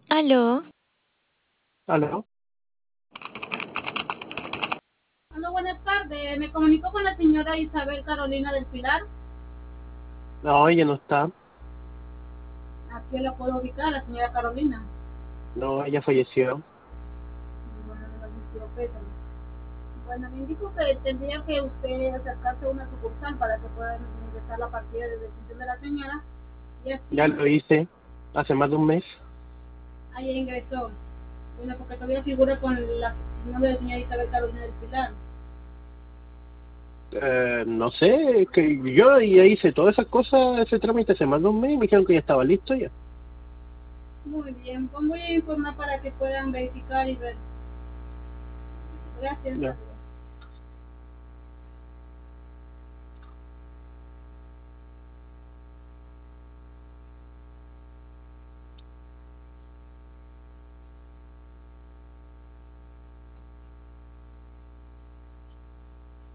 Aló, ¿Aló? Hola, buenas tardes. Me comunico con la señora Isabel Carolina del Pilar. No, ella no está. ¿A quién la puedo ubicar? La señora Carolina. No, ella falleció. Bueno, no me sintió pésame. Bueno, me indico que tendría que usted acercarse a una sucursal para que puedan ingresar la partida de defunción de la señora y Ya así lo hice hace más de un mes. ahí ingresó. Bueno, porque todavía figura con el nombre de la señora Isabel Carolina del Pilar. No sé, es que yo ya hice todas esas cosas, ese trámite hace más de un mes y me dijeron que ya estaba listo ya. Muy bien, pues voy a informar para que puedan verificar y ver. Gracias, Ya. adiós.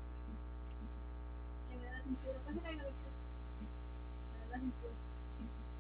Que me da cintura, pásale a la cintura. Me da cintura.